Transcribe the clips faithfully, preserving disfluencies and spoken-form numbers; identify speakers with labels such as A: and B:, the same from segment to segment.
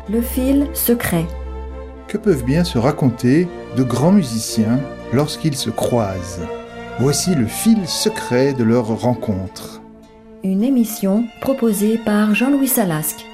A: Le fil secret.
B: Que peuvent bien se raconter de grands musiciens lorsqu'ils se croisent? Voici le fil secret de leur rencontre.
A: Une émission proposée par Jean-Louis Salasque.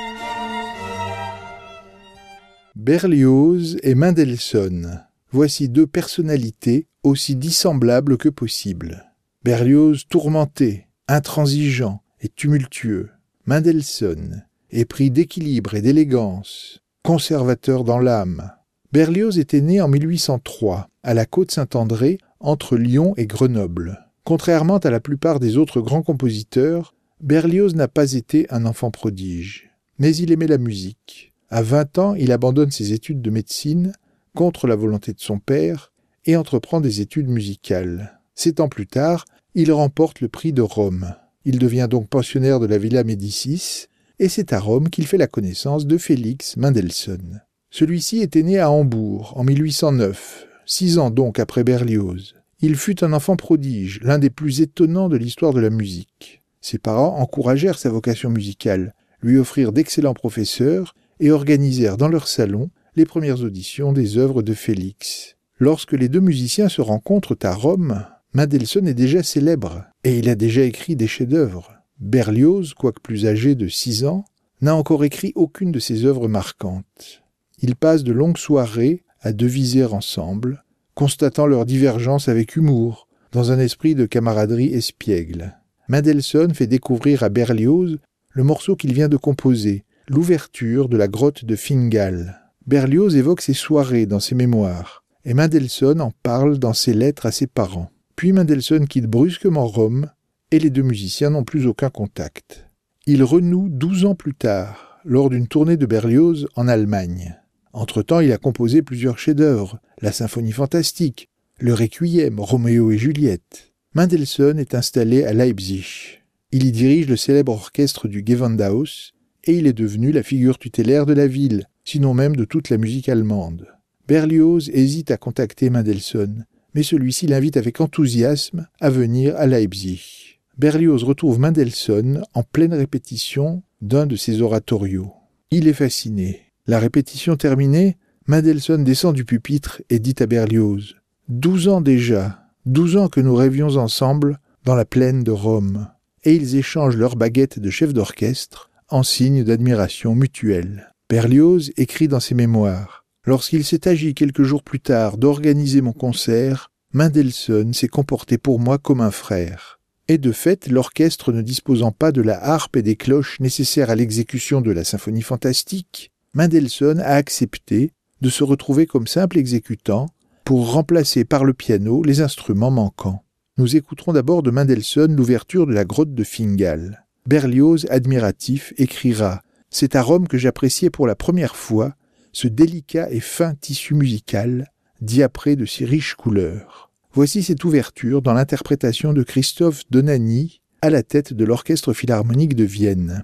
B: Berlioz et Mendelssohn. Voici deux personnalités aussi dissemblables que possible. Berlioz tourmenté, intransigeant et tumultueux. Mendelssohn, épris d'équilibre et d'élégance, conservateur dans l'âme. Berlioz était né en mille huit cent trois, à la Côte-Saint-André, entre Lyon et Grenoble. Contrairement à la plupart des autres grands compositeurs, Berlioz n'a pas été un enfant prodige. Mais il aimait la musique. À vingt ans, il abandonne ses études de médecine, contre la volonté de son père, et entreprend des études musicales. Sept ans plus tard, il remporte le prix de Rome. Il devient donc pensionnaire de la Villa Médicis, et c'est à Rome qu'il fait la connaissance de Félix Mendelssohn. Celui-ci était né à Hambourg en mille huit cent neuf, six ans donc après Berlioz. Il fut un enfant prodige, l'un des plus étonnants de l'histoire de la musique. Ses parents encouragèrent sa vocation musicale, lui offrirent d'excellents professeurs et organisèrent dans leur salon les premières auditions des œuvres de Félix. Lorsque les deux musiciens se rencontrent à Rome, Mendelssohn est déjà célèbre, et il a déjà écrit des chefs-d'œuvre. Berlioz, quoique plus âgé de six ans, n'a encore écrit aucune de ses œuvres marquantes. Ils passent de longues soirées à deviser ensemble, constatant leurs divergences avec humour, dans un esprit de camaraderie espiègle. Mendelssohn fait découvrir à Berlioz le morceau qu'il vient de composer, l'ouverture de la grotte de Fingal. Berlioz évoque ces soirées dans ses mémoires, et Mendelssohn en parle dans ses lettres à ses parents. Puis Mendelssohn quitte brusquement Rome, et les deux musiciens n'ont plus aucun contact. Ils renouent douze ans plus tard, lors d'une tournée de Berlioz en Allemagne. Entre-temps, il a composé plusieurs chefs-d'œuvre, la Symphonie fantastique, le Requiem, Roméo et Juliette. Mendelssohn est installé à Leipzig. Il y dirige le célèbre orchestre du Gewandhaus, et il est devenu la figure tutélaire de la ville, sinon même de toute la musique allemande. Berlioz hésite à contacter Mendelssohn, mais celui-ci l'invite avec enthousiasme à venir à Leipzig. Berlioz retrouve Mendelssohn en pleine répétition d'un de ses oratorios. Il est fasciné. La répétition terminée, Mendelssohn descend du pupitre et dit à Berlioz « Douze ans déjà, douze ans que nous rêvions ensemble dans la plaine de Rome. » Et ils échangent leurs baguettes de chef d'orchestre en signe d'admiration mutuelle. Berlioz écrit dans ses mémoires « Lorsqu'il s'est agi quelques jours plus tard d'organiser mon concert, Mendelssohn s'est comporté pour moi comme un frère. » Et de fait, l'orchestre ne disposant pas de la harpe et des cloches nécessaires à l'exécution de la symphonie fantastique, Mendelssohn a accepté de se retrouver comme simple exécutant pour remplacer par le piano les instruments manquants. Nous écouterons d'abord de Mendelssohn l'ouverture de la grotte de Fingal. Berlioz, admiratif, écrira « C'est à Rome que j'appréciais pour la première fois ce délicat et fin tissu musical, diapré de si riches couleurs. » Voici cette ouverture dans l'interprétation de Christophe Donani à la tête de l'Orchestre philharmonique de Vienne.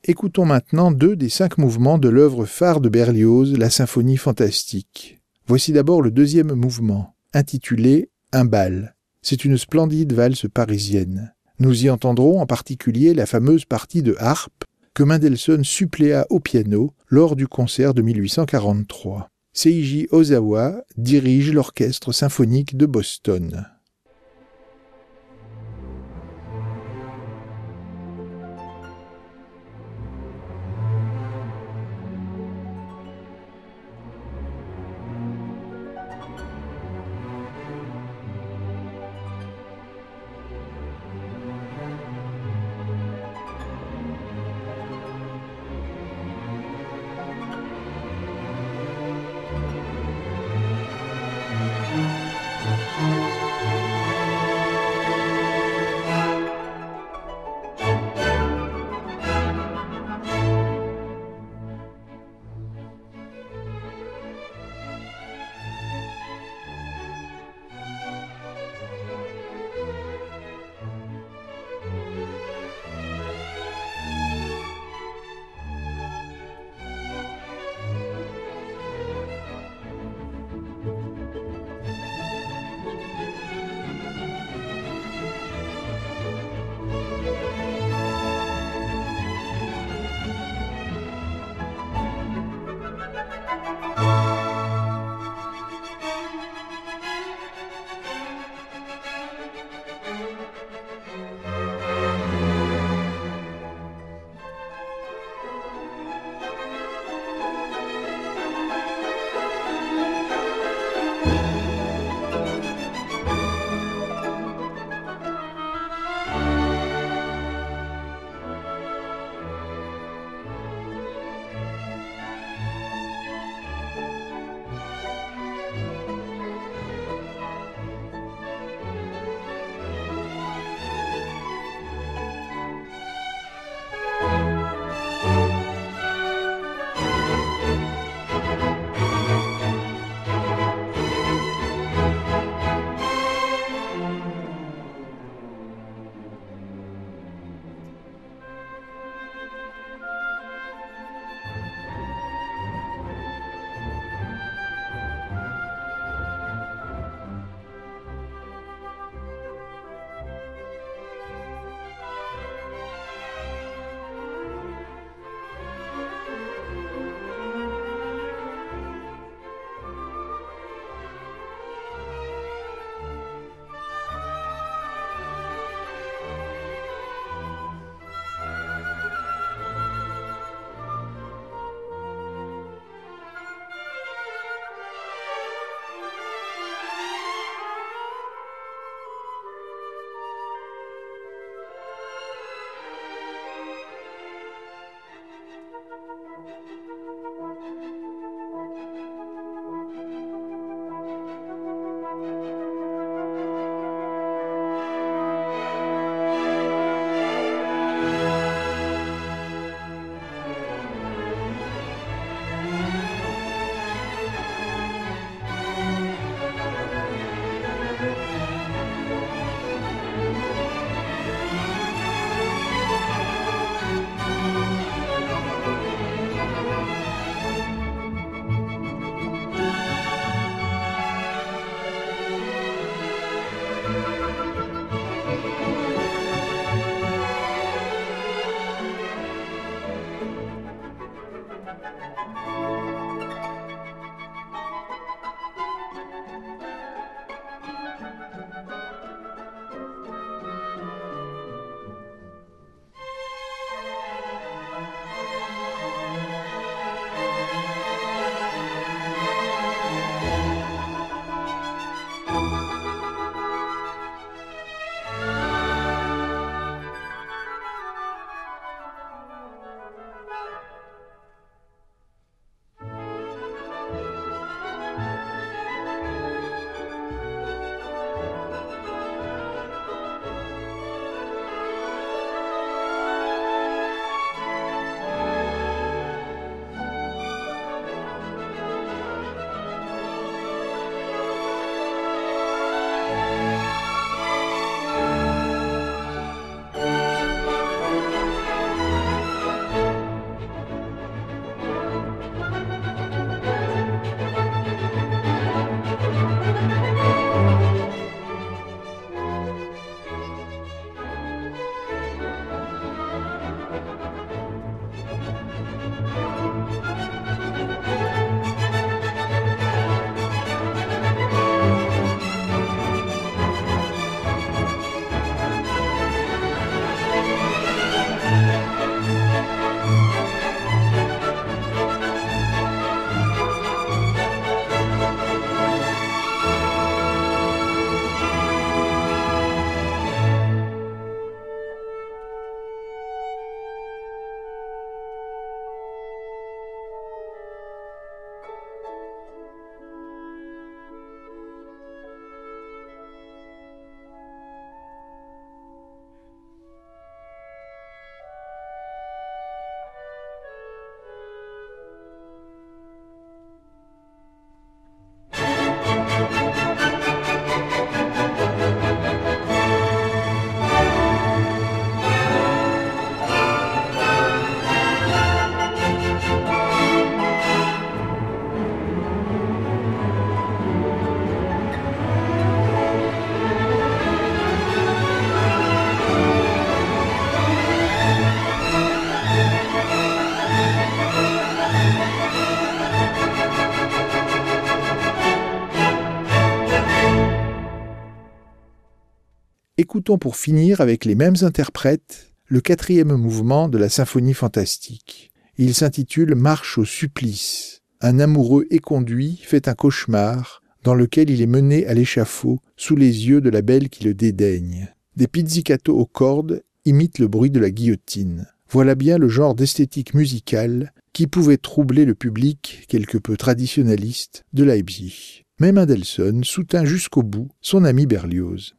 B: Écoutons maintenant deux des cinq mouvements de l'œuvre phare de Berlioz, la symphonie fantastique. Voici d'abord le deuxième mouvement, intitulé « Un bal ». C'est une splendide valse parisienne. Nous y entendrons en particulier la fameuse partie de harpe que Mendelssohn suppléa au piano lors du concert de mille huit cent quarante-trois. Seiji Ozawa dirige l'orchestre symphonique de Boston. Écoutons pour finir avec les mêmes interprètes le quatrième mouvement de la symphonie fantastique. Il s'intitule « Marche au supplice ». Un amoureux éconduit fait un cauchemar dans lequel il est mené à l'échafaud sous les yeux de la belle qui le dédaigne. Des pizzicatos aux cordes imitent le bruit de la guillotine. Voilà bien le genre d'esthétique musicale qui pouvait troubler le public quelque peu traditionnaliste de Leipzig. Mais Mendelssohn soutint jusqu'au bout son ami Berlioz.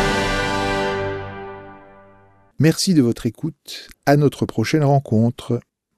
B: Merci de votre écoute. À notre prochaine rencontre.